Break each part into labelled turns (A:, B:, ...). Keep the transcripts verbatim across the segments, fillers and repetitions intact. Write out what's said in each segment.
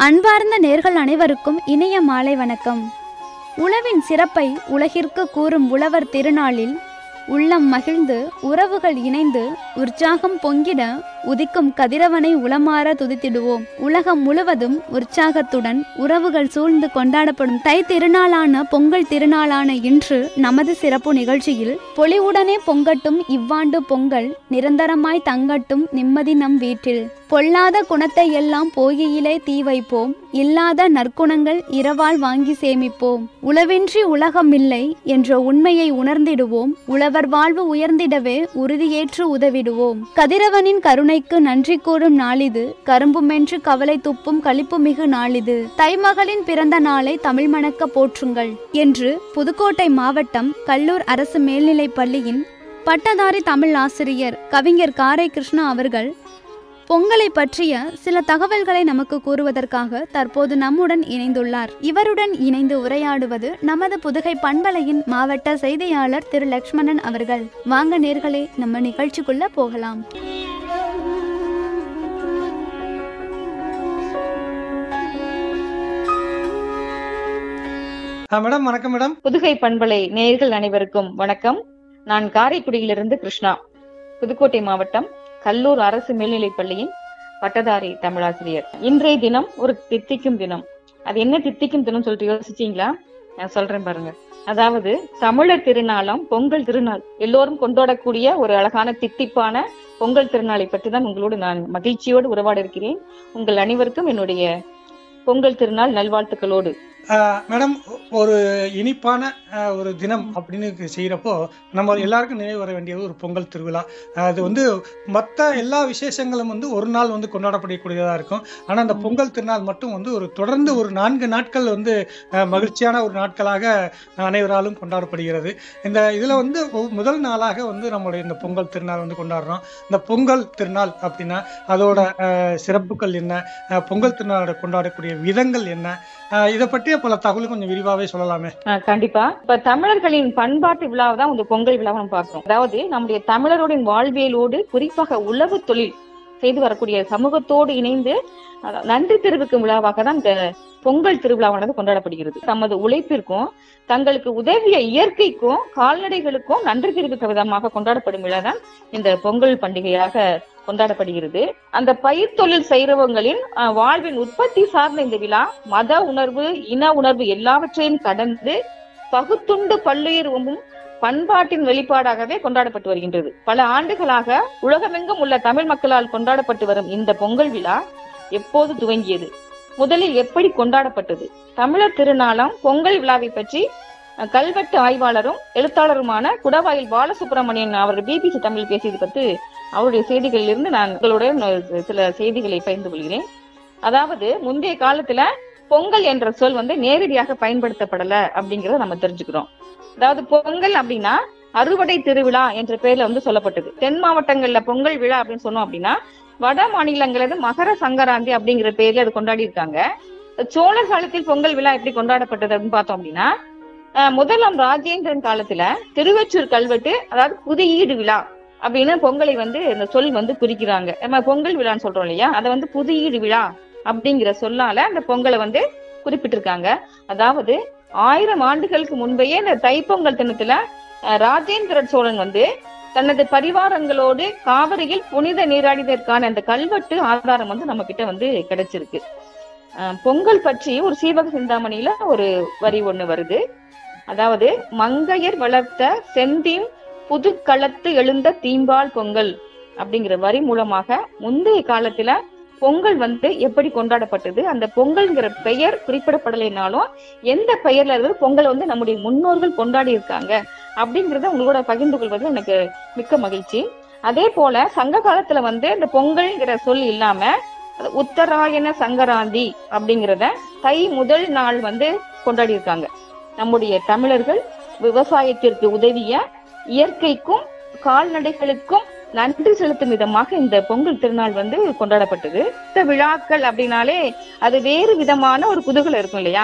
A: அன்பார்ந்த நேர்கள் அனைவருக்கும் இனிய மாலை வணக்கம். உழவின் சிறப்பை உலகிற்கு கூறும் உழவர் திருநாளில் உள்ளம் மகிழ்ந்து உறவுகள் இணைந்து உற்சாகம் பொங்கிட உதிக்கும் கதிரவனை உளமாற துதித்திடுவோம். உலகம் முழுவதும் உற்சாகத்துடன் உறவுகள் சூழ்ந்து கொண்டாடப்படும் தை திருநாளான பொங்கல் திருநாளான இன்று நமது சிறப்பு நிகழ்ச்சியில் பொலிவுடனே பொங்கட்டும் இவ்வாண்டு பொங்கல், நிரந்தரமாய் தங்கட்டும் நிம்மதி நம் வீட்டில், பொல்லாத குணத்தை எல்லாம் போகியிலே தீ வைப்போம், இல்லாத நற்குணங்கள் இரவால் வாங்கி சேமிப்போம், உழவின்றி உலகம் இல்லை என்ற உண்மையை உணர்ந்திடுவோம், உழவர் வாழ்வு உயர்ந்திடவே உறுதியேற்று உதவிடுவோம். கதிரவனின் கருணைக்கு நன்றி கூறும் நாளிது, கரும்புமென்று கவலை துப்பும் களிப்புமிகு நாளிது, தைமகளின் பிறந்த நாளை தமிழ் மணக்க போற்றுங்கள் என்று புதுக்கோட்டை மாவட்டம் கல்லூர் அரசு மேல்நிலைப் பள்ளியின் பட்டதாரி தமிழ் ஆசிரியர் கவிஞர் காரை கிருஷ்ணா அவர்கள் பொங்கலை பற்றிய சில தகவல்களை நமக்கு கூறுவதற்காக தற்போது நம்முடன் இணைந்துள்ளார். இவருடன் இணைந்து உரையாடுவது நமது புதுகை பண்பலையின் மாவட்ட செய்தியாளர் திரு லக்ஷ்மணன் அவர்கள். வாங்க நேர்களே, நம்ம நிகழ்ச்சிக்குள்ள போகலாம்.
B: மேடம் வணக்கம். மேடம்,
C: புதுகை பண்பலை நேயர்கள் அனைவருக்கும் வணக்கம். நான் காரைக்குடியிலிருந்து கிருஷ்ணா, புதுக்கோட்டை மாவட்டம் கல்லூர் அரசு மேல்நிலைப் பள்ளியின் பட்டதாரி தமிழாசிரியர். இன்றைய தினம் ஒரு தித்திக்கும் தினம். அது என்ன தித்திக்கும் தினம் சொல்லிட்டு யோசிச்சீங்களா? நான் சொல்றேன் பாருங்க. அதாவது தமிழர் திருநாளாம் பொங்கல் திருநாள். எல்லோரும் கொண்டாடக்கூடிய ஒரு அழகான தித்திப்பான பொங்கல் திருநாளை பற்றி தான் உங்களோடு நான் மகிழ்ச்சியோடு உறவாட இருக்கிறேன். உங்கள் அனைவருக்கும் என்னுடைய பொங்கல் திருநாள் நல்வாழ்த்துக்களோடு.
B: மேடம், ஒரு இனிப்பான ஒரு தினம் அப்படின்னு செய்யறப்போ நம்ம எல்லாருக்கும் நினைவு வர வேண்டியது ஒரு பொங்கல் திருவிழா. அது வந்து மற்ற எல்லா விசேஷங்களும் வந்து ஒரு நாள் வந்து கொண்டாடப்படக்கூடியதா இருக்கும். ஆனா அந்த பொங்கல் திருநாள் மட்டும் வந்து ஒரு தொடர்ந்து ஒரு நான்கு நாட்கள் வந்து மகிழ்ச்சியான ஒரு நாட்களாக அனைவராலும் கொண்டாடப்படுகிறது. இந்த இதுல வந்து முதல் நாளாக வந்து நம்மளுடைய இந்த பொங்கல் திருநாள் வந்து கொண்டாடுறோம். இந்த பொங்கல் திருநாள் அப்படின்னா அதோட சிறப்புகள் என்ன, பொங்கல் திருநாளோட கொண்டாடக்கூடிய விதங்கள் என்ன, இதை பற்றிய பல தகவல் கொஞ்சம் விரிவாவே சொல்லலாமே.
C: கண்டிப்பா. இப்ப தமிழர்களின் பண்பாட்டு விழாவை தான் இந்த பொங்கல் விழாவை நம்ம பார்க்கிறோம். அதாவது நம்முடைய தமிழருடைய வாழ்வியலோடு குறிப்பாக உழவு தொழில் செய்து வரக்கூடிய சமூகத்தோடு இணைந்து நன்றி தெரிவிக்கும் விழாவாக தான் இந்த பொங்கல் திருவிழாவானது கொண்டாடப்படுகிறது. தமது உழைப்பிற்கும் தங்களுக்கு உதவிய இயற்கைக்கும் கால்நடைகளுக்கும் நன்றி தெரிவிக்கும் விதமாக கொண்டாடப்படும் விழா தான் இந்த பொங்கல் பண்டிகையாக கொண்டாடப்படுகிறது. அந்த பயிர் தொழில் செய்றவங்களின் வாழ்வின் உற்பத்தி சார்ந்த இந்த விழா மத உணர்வு, இன உணர்வு எல்லாவற்றையும் கடந்து பகுத்துண்டு பல்லுயிர்வும் பண்பாட்டின் வெளிப்பாடாகவே கொண்டாடப்பட்டு வருகின்றது. பல ஆண்டுகளாக உலகமெங்கும் உள்ள தமிழ் மக்களால் கொண்டாடப்பட்டு வரும் இந்த பொங்கல் விழா எப்போது துவங்கியது, முதலில் எப்படி கொண்டாடப்பட்டது, தமிழர் திருநாளாம் பொங்கல் விழாவை பற்றி கல்வெட்டு ஆய்வாளரும் எழுத்தாளருமான குடவாயில் பாலசுப்ரமணியன் அவர் பிபிசி தமிழ் பேசியது பற்றி அவருடைய செய்திகளில் இருந்து நான் உங்களுடன் சில செய்திகளை பகிர்ந்து கொள்கிறேன். அதாவது முந்தைய காலத்துல பொங்கல் என்ற சொல் வந்து நேரடியாக பயன்படுத்தப்படல அப்படிங்கறத நம்ம தெரிஞ்சுக்கிறோம். அதாவது பொங்கல் அப்படின்னா அறுவடை திருவிழா என்ற பெயர்ல வந்து சொல்லப்பட்டது. தென் மாவட்டங்கள்ல பொங்கல் விழா அப்படின்னு சொன்னோம் அப்படின்னா, வட மாநிலங்களது மகர சங்கராந்தி அப்படிங்கிற பெயர்ல அது கொண்டாடி இருக்காங்க. சோழர் காலத்தில் பொங்கல் விழா எப்படி கொண்டாடப்பட்டது அப்படின்னு பார்த்தோம் அப்படின்னா, முதலாம் ராஜேந்திரன் காலத்துல திருவெச்சூர் கல்வெட்டு, அதாவது புதியீடு விழா அப்படின்னு பொங்கலை வந்து இந்த சொல் வந்து குறிக்கிறாங்க. நம்ம பொங்கல் விழான்னு சொல்றோம் இல்லையா, அதை வந்து புதியீடு விழா அப்படிங்கிற சொல்லால அந்த பொங்கலை வந்து குறிப்பிட்டிருக்காங்க. அதாவது ஆயிரம் ஆண்டுகளுக்கு முன்பையே இந்த தைப்பொங்கல் தினத்துல ராஜேந்திர சோழன் வந்து தனது பரிவாரங்களோடு காவிரியில் புனித நீராடியதற்கான அந்த கல்வெட்டு ஆதாரம் வந்து நம்ம கிட்ட வந்து கிடைச்சிருக்கு. பொங்கல் பற்றி ஒரு சீவக சிந்தாமணியில ஒரு வரி ஒண்ணு வருது. அதாவது மங்கையர் வளர்த்த செந்தீம் புதுக்களத்து எழுந்த தீம்பால் பொங்கல் அப்படிங்கிற வரி மூலமாக முந்தைய காலத்துல பொங்கல் வந்து எப்படி கொண்டாடப்பட்டது, அந்த பொங்கல்ங்கிற பெயர் குறிப்பிடப்படலைனாலும் எந்த பெயர்ல இருந்து பொங்கல் வந்து நம்முடைய முன்னோர்கள் கொண்டாடி இருக்காங்க அப்படிங்கறத உங்களோட பகிர்ந்து கொள்வது எனக்கு மிக்க மகிழ்ச்சி. அதே போல சங்க காலத்துல வந்து இந்த பொங்கல்ங்கிற சொல் இல்லாம உத்தராயண சங்கராந்தி அப்படிங்கிறத தை முதல் நாள் வந்து கொண்டாடி இருக்காங்க. நம்முடைய தமிழர்கள் விவசாயத்திற்கு உதவிய இயற்கைக்கும் கால்நடைகளுக்கும் நன்றி செலுத்தும் விதமாக இந்த பொங்கல் திருநாள் வந்து கொண்டாடப்பட்டது. இந்த விழாக்கள் அப்படின்னாலே அது வேறு விதமான ஒரு குதூகலம் இருக்கும் இல்லையா?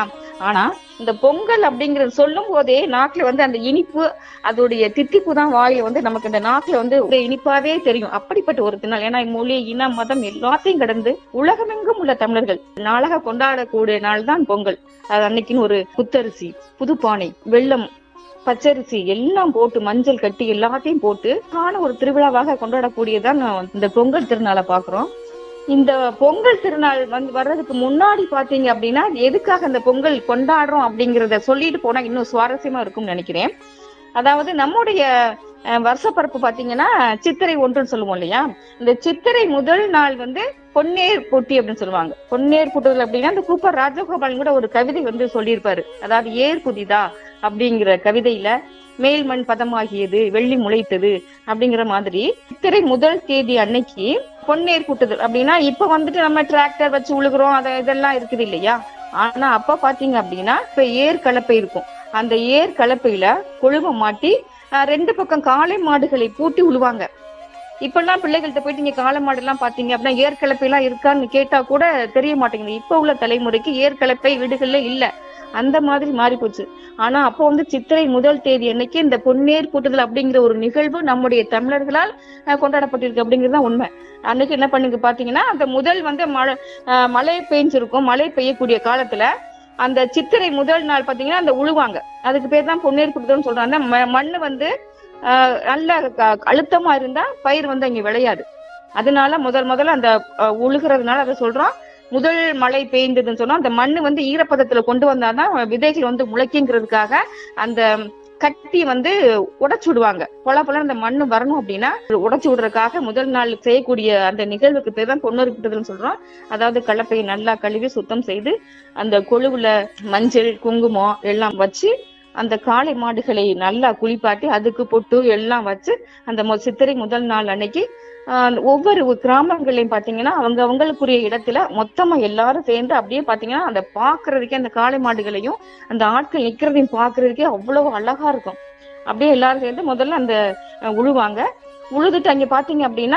C: ஆனா இந்த பொங்கல் அப்படிங்கறது சொல்லும் போதே நாக்குல வந்து அந்த இனிப்பு, அதோடைய தித்திப்பு தான் வாயில வந்து நமக்கு இந்த நாக்குல வந்து ஒரு இனிப்பாவே தெரியும். அப்படிப்பட்ட ஒரு திருநாள். ஏன்னா மொழி, இனம், மதம் எல்லாத்தையும் கடந்து உலகமெங்கும் உள்ள தமிழர்கள் நாளாக கொண்டாடக்கூடிய நாள் தான் பொங்கல். அது அன்னைக்குன்னு ஒரு புத்தரிசி, புதுப்பானை, வெள்ளம், பச்சரிசி எல்லாம் போட்டு மஞ்சள் கட்டி எல்லாத்தையும் போட்டு காண ஒரு திருவிழாவாக கொண்டாடக்கூடியதான் இந்த பொங்கல் திருநாளை பாக்குறோம். இந்த பொங்கல் திருநாள் வந்து வர்றதுக்கு முன்னாடி பாத்தீங்க அப்படின்னா எதுக்காக இந்த பொங்கல் கொண்டாடுறோம் அப்படிங்கறத சொல்லிட்டு போனா இன்னும் சுவாரஸ்யமா இருக்கும்னு நினைக்கிறேன். அதாவது நம்முடைய வருஷப்பரப்பு பாத்தீங்கன்னா சித்திரை ஒன்றுன்னு சொல்லுவோம் இல்லையா. இந்த சித்திரை முதல் நாள் வந்து பொன்னேர் பூட்டி அப்படின்னு சொல்லுவாங்க. பொன்னேர் பூட்டுதல் அப்படின்னா இந்த கூப்பர் ராஜகோபாலன் கூட ஒரு கவிதை வந்து சொல்லியிருப்பாரு. அதாவது ஏர் புதிதா அப்படிங்கிற கவிதையில மேல் மண் பதமாகியது, வெள்ளி முளைத்தது அப்படிங்கிற மாதிரி சித்திரை முதல் தேதி அன்னைக்கு பொன்னேர் பூட்டுதல் அப்படின்னா இப்ப வந்துட்டு நம்ம டிராக்டர் வச்சு உழுகுறோம், அத இதெல்லாம் இருக்குது இல்லையா. ஆனா அப்ப பாத்தீங்க அப்படின்னா இப்ப ஏர் கலப்பை இருக்கும். அந்த ஏர் கலப்பையில கொழுவ மாட்டி ரெண்டு பக்கம் காளை மாடுகளை பூட்டி உழுவாங்க. இப்ப எல்லாம் பிள்ளைகள்கிட்ட போயிட்டு நீங்க காளை மாடு எல்லாம் பாத்தீங்க அப்படின்னா ஏர் கலப்பை எல்லாம் இருக்கான்னு கேட்டா கூட தெரிய மாட்டேங்குது. இப்ப உள்ள தலைமுறைக்கு ஏர் கலப்பை வீடுகள்ல இல்ல, அந்த மாதிரி மாறி போச்சு. ஆனா அப்போ வந்து சித்திரை முதல் தேதி அன்னைக்கு இந்த பொன்னேர் பூட்டுதல் அப்படிங்கிற ஒரு நிகழ்வு நம்முடைய தமிழர்களால் கொண்டாடப்பட்டிருக்கு அப்படிங்கிறது உண்மை. அன்னைக்கு என்ன பண்ணுங்க பாத்தீங்கன்னா அந்த முதல் வந்து மழை மழை பெய்ஞ்சிருக்கும். மழை பெய்யக்கூடிய காலத்துல அந்த சித்திரை முதல் நாள் பாத்தீங்கன்னா அந்த உழுவாங்க. அதுக்கு பேர் தான் பொன்னேர் பூட்டுதல்னு சொல்றாங்க. அந்த மண்ணு வந்து ஆஹ் நல்ல அழுத்தமா இருந்தா பயிர் வந்து அங்க விளையாது. அதனால முதல் முதல்ல அந்த உழுகிறதுனால அதை சொல்றோம். முதல் மழை பெய்ந்ததுன்னு சொன்னா அந்த மண்ணு வந்து ஈரப்பதத்துல கொண்டு வந்தாதான் விதைகள் வந்து முளைக்குங்கிறதுக்காக அந்த கட்டி வந்து உடைச்சு விடுவாங்க. பொல பொல அந்த மண்ணு வரணும் அப்படின்னா உடைச்சு விடுறதுக்காக முதல் நாள் செய்யக்கூடிய அந்த நிகழ்வுக்கு பேர் தான் பொன்னேர் பூட்டுதல்னு சொல்றோம். அதாவது கலப்பையை நல்லா கழுவி சுத்தம் செய்து அந்த கொழுவுல மஞ்சள், குங்குமம் எல்லாம் வச்சு அந்த காளை மாடுகளை நல்லா குளிப்பாட்டி அதுக்கு பொட்டு எல்லாம் வச்சு அந்த சித்திரை முதல் நாள் அன்னைக்கு ஆஹ் ஒவ்வொரு கிராமங்களையும் பாத்தீங்கன்னா அவங்க அவங்களுக்குரிய இடத்துல மொத்தமா எல்லாரும் சேர்ந்து அப்படியே பாத்தீங்கன்னா அந்த பாக்குறதுக்கே அந்த காளை மாடுகளையும் அந்த ஆட்கள் நிக்கிறதையும் பாக்குறதுக்கே அவ்வளவு அழகா இருக்கும். அப்படியே எல்லாரும் சேர்ந்து முதல்ல அந்த உழுவாங்க. உழுதுட்டு அங்க பாத்தீங்க அப்படின்னா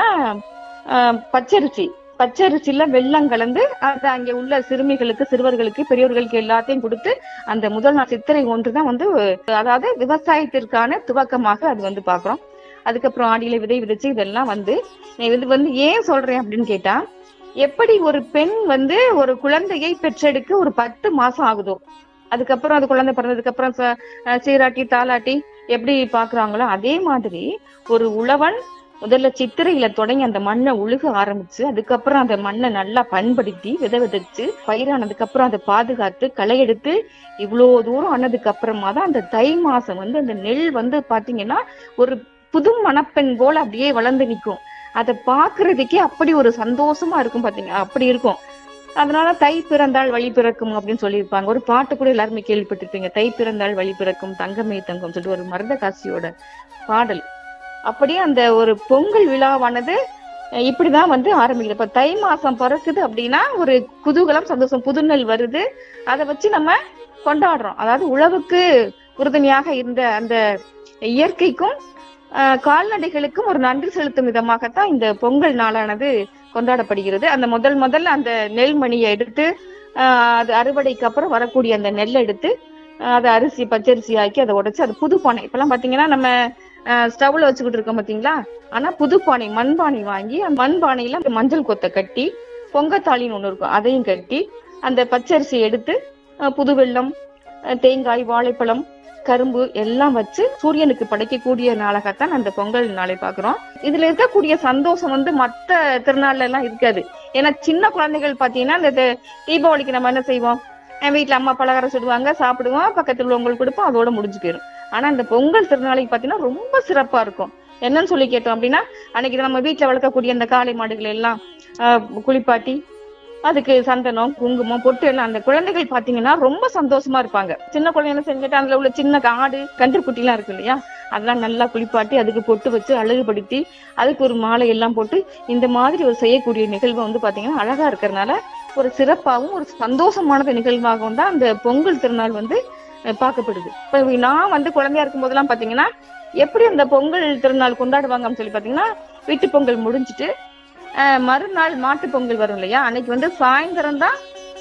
C: ஆஹ் பச்சரிசி பச்சரிசியில வெள்ளம் கலந்து அதை அங்க உள்ள சிறுமிகளுக்கு, சிறுவர்களுக்கு, பெரியவர்களுக்கு எல்லாத்தையும் கொடுத்து அந்த முதல் நாள் சித்திரை ஒன்றுதான் வந்து அதாவது விவசாயத்திற்கான துவக்கமாக அது வந்து பாக்குறோம். அதுக்கப்புறம் ஆடியில விதை விதைச்சு இதெல்லாம் வந்து இது வந்து ஏன் சொல்றேன் அப்படின்னு கேட்டா, எப்படி ஒரு பெண் வந்து ஒரு குழந்தையை பெற்றெடுக்க ஒரு பத்து மாசம் ஆகுதோ, அதுக்கப்புறம் அது குழந்தை பிறந்ததுக்கு அப்புறம் சீராட்டி தாலாட்டி எப்படி பாக்குறாங்களோ அதே மாதிரி ஒரு உழவன் முதல்ல சித்திரையில தொடங்கி அந்த மண்ணை உழுக ஆரம்பிச்சு அதுக்கப்புறம் அந்த மண்ணை நல்லா பண்படுத்தி விதை விதைச்சு பயிரானதுக்கு அப்புறம் அதை பாதுகாத்து களை எடுத்து இவ்வளவு தூரம் ஆனதுக்கு அப்புறமா தான் அந்த தை மாசம் வந்து அந்த நெல் வந்து பாத்தீங்கன்னா ஒரு புது மணப்பெண் போல அப்படியே வளர்ந்து நிற்கும். அதை பாக்குறதுக்கே அப்படி ஒரு சந்தோஷமா இருக்கும். பாத்தீங்க அப்படி இருக்கும். அதனால தை பிறந்தாள் வழி பிறக்கும் அப்படின்னு சொல்லியிருப்பாங்க. ஒரு பாட்டு கூட எல்லாருமே கேள்விப்பட்டிருப்பீங்க, தை பிறந்தாள் வழி பிறக்கும் தங்கமே தங்கம் சொல்லிட்டு ஒரு மருதகாசியோட பாடல். அப்படியே அந்த ஒரு பொங்கல் விழாவானது இப்படிதான் வந்து ஆரம்பிக்குது. இப்ப தை மாசம் பிறக்குது அப்படின்னா ஒரு குதூகலம், சந்தோஷம், புதுநெல் வருது, அதை வச்சு நம்ம கொண்டாடுறோம். அதாவது உழவுக்கு உறுதுணையாக இருந்த அந்த இயற்கைக்கும் ஆஹ் கால்நடைகளுக்கும் ஒரு நன்றி செலுத்தும் விதமாகத்தான் இந்த பொங்கல் நாளானது கொண்டாடப்படுகிறது. அந்த முதல் முதல்ல அந்த நெல்மணியை எடுத்து ஆஹ் அது அறுவடைக்கு அப்புறம் வரக்கூடிய அந்த நெல்லை எடுத்து அதை அரிசி பச்சரிசி ஆக்கி அதை உடைச்சு அது புது பானை. இப்பெல்லாம் பாத்தீங்கன்னா நம்ம ஸ்டவ்ல வச்சுக்கிட்டு இருக்கோம் பாத்தீங்களா. ஆனா புது பானை, மண்பானை வாங்கி அந்த மண்பானையில மஞ்சள் கொத்தை கட்டி பொங்கத்தாளின்னு ஒண்ணு இருக்கும் அதையும் கட்டி அந்த பச்சரிசி எடுத்து புது வெல்லம், தேங்காய், வாழைப்பழம், கரும்பு எல்லாம் வச்சு சூரியனுக்கு படைக்கக்கூடிய நாளாகத்தான் அந்த பொங்கல் நாளை பாக்குறோம். இதுல இருக்கக்கூடிய சந்தோஷம் வந்து மத்த திருநாள்ல எல்லாம் இருக்காது. ஏன்னா சின்ன குழந்தைகள் பாத்தீங்கன்னா இந்த தீபாவளிக்கு நம்ம என்ன செய்வோம், வீட்டுல அம்மா பலகாரம் சுடுவாங்க, சாப்பிடுவோம், பக்கத்துல உள்ளவங்களுக்கு கொடுப்போம், அதோட முடிஞ்சு போயிடும். ஆனா இந்த பொங்கல் திருநாளைக்கு பாத்தீங்கன்னா ரொம்ப சிறப்பா இருக்கும். என்னன்னு சொல்லி கேட்டோம் அப்படின்னா அன்னைக்கு நம்ம வீட்டுல வளர்க்கக்கூடிய அந்த காளை மாடுகள் எல்லாம் ஆஹ் குளிப்பாட்டி அதுக்கு சந்தனம், குங்குமம், பொட்டு எல்லாம் அந்த குழந்தைகள் பாத்தீங்கன்னா ரொம்ப சந்தோஷமா இருப்பாங்க. சின்ன குழந்தை செஞ்சுட்டு அதுல உள்ள சின்ன ஆடு கன்றுக்குட்டி எல்லாம் இருக்கு இல்லையா, அதெல்லாம் நல்லா குளிப்பாட்டி அதுக்கு பொட்டு வச்சு அழகுபடுத்தி அதுக்கு ஒரு மாலை எல்லாம் போட்டு இந்த மாதிரி ஒரு செய்யக்கூடிய நிகழ்வு வந்து பாத்தீங்கன்னா அழகா இருக்கிறதுனால ஒரு சிறப்பாகவும் ஒரு சந்தோஷமானது நிகழ்வாகவும் தான் அந்த பொங்கல் திருநாள் வந்து பார்க்கப்படுது. இப்ப நான் வந்து குழந்தையா இருக்கும் போதெல்லாம் பாத்தீங்கன்னா எப்படி அந்த பொங்கல் திருநாள் கொண்டாடுவாங்கன்னு சொல்லி பாத்தீங்கன்னா வீட்டு பொங்கல் முடிஞ்சுட்டு அஹ் மறுநாள் மாட்டு பொங்கல் வரும் இல்லையா, அன்னைக்கு வந்து சாயந்தரம் தான்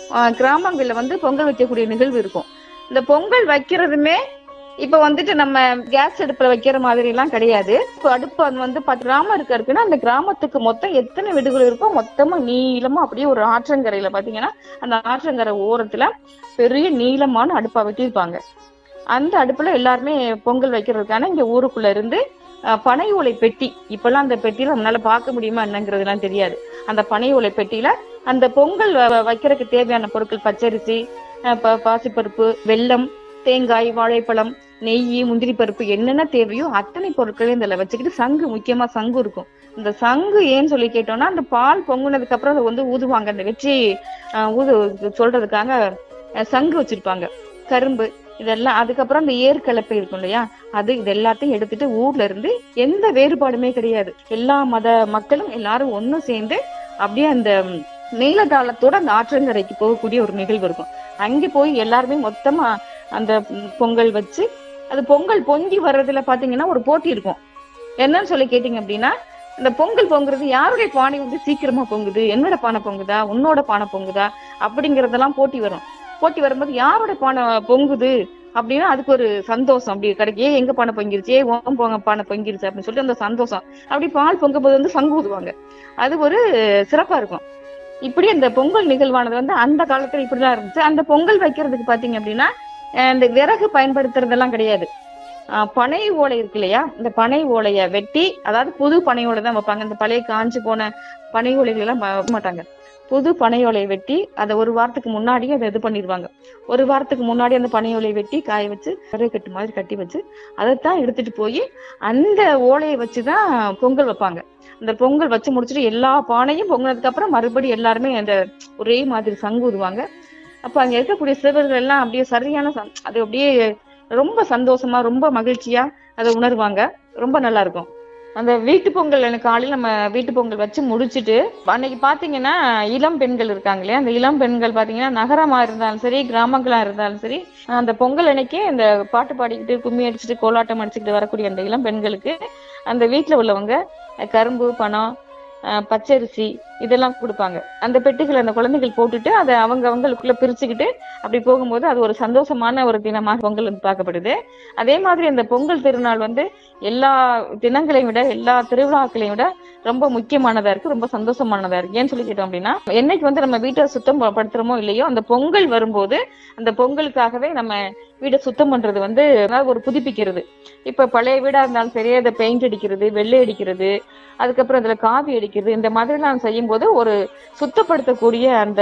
C: ஆஹ் கிராமங்கள்ல வந்து பொங்கல் வைக்கக்கூடிய நிகழ்வு இருக்கும். இந்த பொங்கல் வைக்கிறதுமே இப்ப வந்துட்டு நம்ம கேஸ் அடுப்புல வைக்கிற மாதிரி எல்லாம் கிடையாது. இப்போ அடுப்பு அது வந்து பத்து கிராமம் இருக்க இருக்குன்னா அந்த கிராமத்துக்கு மொத்தம் எத்தனை வீடுகள் இருக்கோ மொத்தமா நீளமா அப்படியே ஒரு ஆற்றங்கரையில பாத்தீங்கன்னா அந்த ஆற்றங்கரை ஓரத்துல பெரிய நீளமான அடுப்பா வெட்டியிருப்பாங்க. அந்த அடுப்புல எல்லாருமே பொங்கல் வைக்கிறதுக்கான இங்க ஊருக்குள்ள இருந்து பனை ஓலை பெட்டி, இப்பெல்லாம் அந்த பெட்டியில நம்மளால பார்க்க முடியுமா என்னங்கிறது எல்லாம் தெரியாது. அந்த பனை ஓலை பெட்டியில அந்த பொங்கல் வைக்கிறதுக்கு தேவையான பொருட்கள் பச்சரிசி, பாசிப்பருப்பு, வெல்லம், தேங்காய், வாழைப்பழம், நெய், முந்திரி பருப்பு என்னென்ன தேவையோ அத்தனை பொருட்களையும் இதுல வச்சுக்கிட்டு சங்கு, முக்கியமா சங்கு இருக்கும். இந்த சங்கு ஏன்னு சொல்லி கேட்டோம்னா அந்த பால் பொங்குனதுக்கு அப்புறம் அதை வந்து ஊதுவாங்க. அந்த வெற்றி ஆஹ் ஊது சொல்றதுக்காக சங்கு வச்சிருப்பாங்க. கரும்பு இதெல்லாம், அதுக்கப்புறம் அந்த ஏற்கலப்பை இருக்கும் இல்லையா, அது இது எல்லாத்தையும் எடுத்துட்டு ஊர்ல இருந்து எந்த வேறுபாடுமே கிடையாது, எல்லா மத மக்களும் எல்லாரும் ஒன்னும் சேர்ந்து அப்படியே அந்த நீலதாளத்தோட அந்த ஆற்றங்கரைக்கு போகக்கூடிய ஒரு நிகழ்வு இருக்கும். அங்கே போய் எல்லாருமே மொத்தமா அந்த பொங்கல் வச்சு அது பொங்கல் பொங்கி வர்றதுல பாத்தீங்கன்னா ஒரு போட்டி இருக்கும். என்னன்னு சொல்லி கேட்டீங்க அப்படின்னா இந்த பொங்கல் பொங்குறது யாருடைய பானை வந்து சீக்கிரமா பொங்குது, என்னோட பானை பொங்குதா உன்னோட பானை பொங்குதா அப்படிங்கறதெல்லாம் போட்டி வரும். போட்டி வரும்போது யாரோட பானை பொங்குது அப்படின்னா அதுக்கு ஒரு சந்தோஷம் அப்படி கிடைக்கும். ஏ எங்க பானை பொங்கிருச்சு, ஏ ஓம் பொங்க பானை பொங்கிருச்சு அப்படின்னு சொல்லிட்டு அந்த சந்தோஷம். அப்படி பால் பொங்கும் போது வந்து சங்கு ஊதுவாங்க. அது ஒரு சிறப்பா இருக்கும். இப்படி அந்த பொங்கல் நிகழ்வானது வந்து அந்த காலத்துல இப்படிதான் இருந்துச்சு. அந்த பொங்கல் வைக்கிறதுக்கு பாத்தீங்க அப்படின்னா இந்த விறகு பயன்படுத்துறதெல்லாம் கிடையாது. ஆஹ் பனை ஓலை இருக்கு இல்லையா, இந்த பனை ஓலைய வெட்டி, அதாவது புது பனை ஓலை தான் வைப்பாங்க. இந்த பழைய காஞ்சு போன பனை ஓலைகள் எல்லாம் வைக்க மாட்டாங்க. புது பனை ஓலையை வெட்டி அதை ஒரு வாரத்துக்கு முன்னாடி அதை இது பண்ணிடுவாங்க. ஒரு வாரத்துக்கு முன்னாடி அந்த பனை ஓலையை வெட்டி காய வச்சு விறகு கட்டு மாதிரி கட்டி வச்சு அதைத்தான் எடுத்துட்டு போய் அந்த ஓலையை வச்சுதான் பொங்கல் வைப்பாங்க. அந்த பொங்கல் வச்சு முடிச்சுட்டு எல்லா பானையும் பொங்கினதுக்கு அப்புறம் மறுபடியும் எல்லாருமே அந்த ஒரே மாதிரி சங்கு ஊதுவாங்க. அப்ப அங்க இருக்கக்கூடிய சிறுவர்கள் எல்லாம் அப்படியே சரியான அது அப்படியே ரொம்ப சந்தோஷமா ரொம்ப மகிழ்ச்சியா அதை உணர்வாங்க. ரொம்ப நல்லா இருக்கும். அந்த வீட்டு பொங்கல் எனக்கு காலையில் நம்ம வீட்டு பொங்கல் வச்சு முடிச்சுட்டு அன்னைக்கு பாத்தீங்கன்னா இளம் பெண்கள் இருக்காங்க இல்லையா, அந்த இளம் பெண்கள் பாத்தீங்கன்னா நகரமா இருந்தாலும் சரி கிராமங்களா இருந்தாலும் சரி அந்த பொங்கல் அன்னைக்கு அந்த பாட்டு பாடிக்கிட்டு கும்மி அடிச்சுட்டு கோலாட்டம் அடிச்சுக்கிட்டு வரக்கூடிய அந்த இளம் பெண்களுக்கு அந்த வீட்டுல உள்ளவங்க கரும்பு, பணம், பச்சரிசி இதெல்லாம் கொடுப்பாங்க. அந்த பெட்டிகள் அந்த குழந்தைகள் போட்டுட்டு அதை அவங்க அவங்களுக்குள்ள பிரிச்சுக்கிட்டு அப்படி போகும்போது அது ஒரு சந்தோஷமான ஒரு தினமாக பொங்கல் வந்து பார்க்கப்படுது. அதே மாதிரி அந்த பொங்கல் திருநாள் வந்து எல்லா தினங்களையும் விட எல்லா திருவிழாக்களையும் விட ரொம்ப முக்கியமானதா இருக்கு, ரொம்ப சந்தோஷமானதா இருக்கு. ஏன்னு சொல்லி கேட்டோம் அப்படின்னா என்னைக்கு வந்து நம்ம வீட்டை சுத்தம் படுத்துறோமோ இல்லையோ அந்த பொங்கல் வரும்போது அந்த பொங்கலுக்காகவே நம்ம வீடை சுத்தம் பண்றது வந்து ஒரு புதுப்பிக்கிறது. இப்ப பழைய வீடா இருந்தாலும் சரி அதை பெயிண்ட் அடிக்கிறது, வெள்ளை அடிக்கிறது, அதுக்கப்புறம் அதுல காவி அடிக்கிறது, இந்த மாதிரி எல்லாம் செய்யும் போது ஒரு சுத்தப்படுத்தக்கூடிய அந்த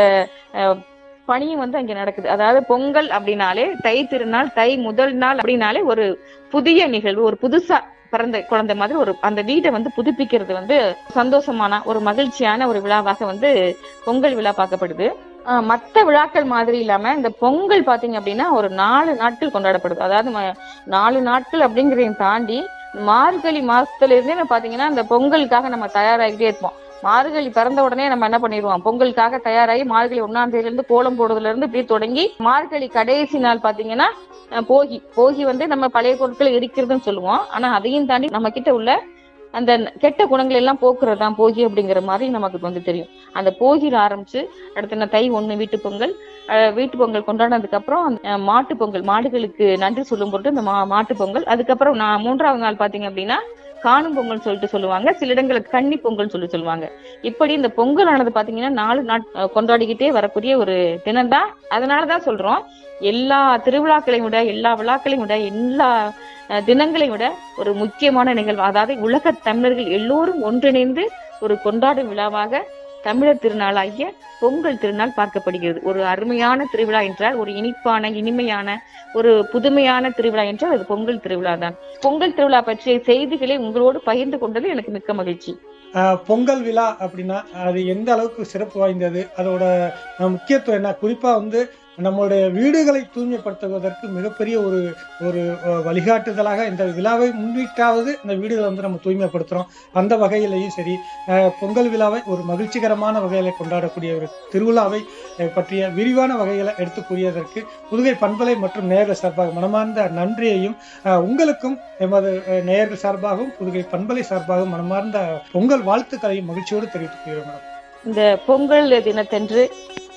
C: பணியும் வந்து அங்க நடக்குது. அதாவது பொங்கல் அப்படின்னாலே தை திருநாள், தை முதல் நாள் அப்படின்னாலே ஒரு புதிய நிகழ்வு, ஒரு புதுசா பிறந்த குழந்தை மாதிரி ஒரு அந்த வீட்டை வந்து புதுப்பிக்கிறது வந்து சந்தோஷமான ஒரு மகிழ்ச்சியான ஒரு விழாவாக வந்து பொங்கல் விழா பார்க்கப்படுது. ஆஹ் மற்ற விழாக்கள் மாதிரி இல்லாம இந்த பொங்கல் பாத்தீங்க அப்படின்னா ஒரு நாலு நாட்கள் கொண்டாடப்படுது. அதாவது நாலு நாட்கள் அப்படிங்கறதையும் தாண்டி மார்கழி மாசத்துல இருந்தே பாத்தீங்கன்னா இந்த பொங்கலுக்காக நம்ம தயாராகிட்டே இருப்போம். மார்கழி பிறந்த உடனே நம்ம என்ன பண்ணிடுவோம், பொங்கலுக்காக தயாராகி மார்கழி ஒன்னாம் தேதியில இருந்து கோலம் போடுறதுல இருந்து இப்படி தொடங்கி மார்கழி கடைசி நாள் பாத்தீங்கன்னா போகி. போகி வந்து நம்ம பழைய பொருட்களை எரிக்கிறதுன்னு சொல்லுவோம். ஆனா அதையும் தாண்டி நம்ம கிட்ட உள்ள அந்த கெட்ட குணங்கள் எல்லாம் போக்குறதுதான் போகி அப்படிங்கிற மாதிரி நமக்கு வந்து தெரியும். அந்த போகில ஆரம்பிச்சு அடுத்த தை ஒண்ணு வீட்டு பொங்கல், வீட்டு பொங்கல் கொண்டாடினதுக்கு அப்புறம் மாட்டு பொங்கல், மாடுகளுக்கு நன்றி சொல்லும் பொருட்டு இந்த மா மாட்டு பொங்கல். அதுக்கப்புறம் நான் மூன்றாவது நாள் பாத்தீங்க அப்படின்னா காணும் பொங்கல் சொல்லிட்டு சொல்லுவாங்க, சில இடங்களுக்கு கன்னி பொங்கல் சொல்லி சொல்லுவாங்க. இப்படி இந்த பொங்கல் ஆனது பாத்தீங்கன்னா நாலு நாட் கொண்டாடிக்கிட்டே வரக்கூடிய ஒரு தினம் தான். அதனாலதான் சொல்றோம் எல்லா திருவிழாக்களையும் விட எல்லா விழாக்களையும் விட எல்லா தினங்களையும் விட ஒரு முக்கியமான நிகழ்வு, அதாவது உலக தமிழர்கள் எல்லோரும் ஒன்றிணைந்து ஒரு கொண்டாடும் விழாவாக தமிழர் திருநாளாகிய பொங்கல் திருநாள் பார்க்கப்படுகிறது. ஒரு அருமையான திருவிழா என்றால், ஒரு இனிப்பான இனிமையான ஒரு புதுமையான திருவிழா என்றால் அது பொங்கல் திருவிழா தான். பொங்கல் திருவிழா பற்றிய செய்திகளை உங்களோடு பகிர்ந்து கொண்டது எனக்கு மிக்க மகிழ்ச்சி.
B: பொங்கல் விழா அப்படின்னா அது எந்த அளவுக்கு சிறப்பு வாய்ந்தது, அதோட முக்கியத்துவம் என்ன, குறிப்பா வந்து நம்மளுடைய வீடுகளை தூய்மைப்படுத்துவதற்கு மிகப்பெரிய ஒரு ஒரு வழிகாட்டுதலாக இந்த விழாவை முன்னிட்டாவது இந்த வீடுகளை வந்து நம்ம தூய்மைப்படுத்துறோம். அந்த வகையிலையும் சரி பொங்கல் விழாவை ஒரு மகிழ்ச்சிகரமான வகையில கொண்டாடக்கூடிய ஒரு திருவிழாவை பற்றிய விரிவான வகைகளை எடுத்து கூறியதற்கு புதுகை பண்பலை மற்றும் நேயர்கள் சார்பாக மனமார்ந்த நன்றியையும், உங்களுக்கும் எமது நேயர்கள் சார்பாகவும் புதுகை பண்பலை சார்பாகவும் மனமார்ந்த பொங்கல் வாழ்த்துக்களையும் மகிழ்ச்சியோடு தெரிவித்துக் கொள்கிறோம்.
C: இந்த பொங்கல் தினத்தன்று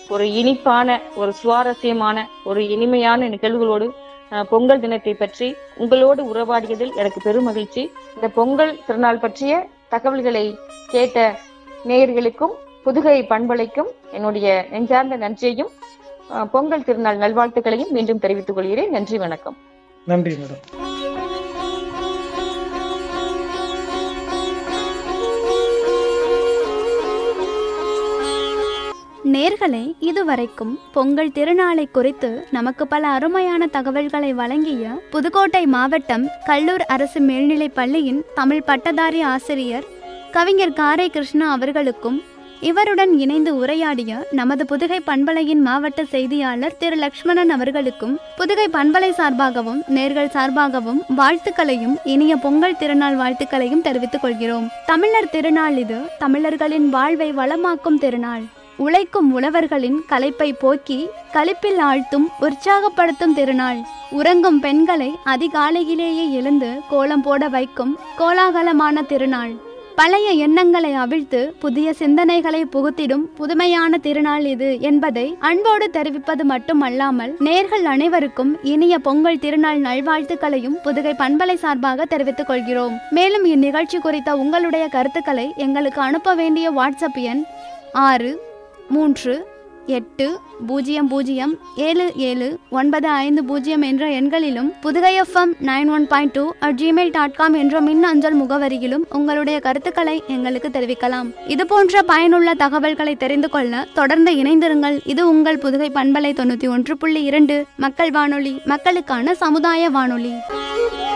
C: ஒரு இனிப்பான, ஒரு சுவாரஸ்யமான, ஒரு இனிமையான நிகழ்வுகளோடு பொங்கல் தினத்தை பற்றி உங்களோடு உறவாடியதில் எனக்கு பெரும் மகிழ்ச்சி. இந்த பொங்கல் திருநாள் பற்றிய தகவல்களை கேட்ட நேயர்களுக்கும் புதுகை பண்பலைக்கும் என்னுடைய நெஞ்சார்ந்த நன்றியையும் பொங்கல் திருநாள் நல்வாழ்த்துக்களையும் மீண்டும் தெரிவித்துக் கொள்கிறேன். நன்றி, வணக்கம்.
B: நன்றி மேடம்.
A: நேர்களே, இதுவரைக்கும் பொங்கல் திருநாளை குறித்து நமக்கு பல அருமையான தகவல்களை வழங்கிய புதுக்கோட்டை மாவட்டம் கல்லூர் அரசு மேல்நிலைப் பள்ளியின் தமிழ் பட்டதாரி ஆசிரியர் கவிஞர் காரை கிருஷ்ணா அவர்களுக்கும், இவருடன் இணைந்து உரையாடிய நமது புதுகை பண்பலையின் மாவட்ட செய்தியாளர் திரு லக்ஷ்மணன் அவர்களுக்கும் புதுகை பண்பலை சார்பாகவும் நேர்கள் சார்பாகவும் வாழ்த்துக்களையும் இனிய பொங்கல் திருநாள் வாழ்த்துக்களையும் தெரிவித்துக் கொள்கிறோம். தமிழர் திருநாள் இது. தமிழர்களின் வாழ்வை வளமாக்கும் திருநாள். உழைக்கும் உழவர்களின் களைப்பை போக்கி களிப்பில் ஆழ்த்தும் உற்சாகப்படுத்தும் திருநாள். உறங்கும் பெண்களை அதிகாலையிலேயே எழுந்து கோலம் போட வைக்கும் கோலாகலமான திருநாள். பழைய எண்ணங்களை அவிழ்த்து புதிய சிந்தனைகளை புகுத்திடும் புதுமையான திருநாள் இது என்பதை அன்போடு தெரிவிப்பது மட்டுமல்லாமல் நேர்கள் அனைவருக்கும் இனிய பொங்கல் திருநாள் நல்வாழ்த்துக்களையும் புதுகை பண்பலை சார்பாக தெரிவித்துக் கொள்கிறோம். மேலும் இந்நிகழ்ச்சி குறித்த உங்களுடைய கருத்துக்களை எங்களுக்கு அனுப்ப வேண்டிய வாட்ஸ்அப் எண் ஆறு மூன்று எட்டு பூஜ்ஜியம் பூஜ்ஜியம் ஏழு ஏழு ஒன்பது ஐந்து பூஜ்ஜியம் என்ற எண்களிலும் Pudugai FM nine one point two at Gmail dot com என்ற மின் அஞ்சல் முகவரியிலும் உங்களுடைய கருத்துக்களை எங்களுக்கு தெரிவிக்கலாம். இது போன்ற பயனுள்ள தகவல்களை தெரிந்து கொள்ள தொடர்ந்து இணைந்திருங்கள். இது உங்கள் புதுகை பண்பலை தொண்ணூத்தி ஒன்று புள்ளி இரண்டு மக்கள் வானொலி, மக்களுக்கான சமுதாய வானொலி.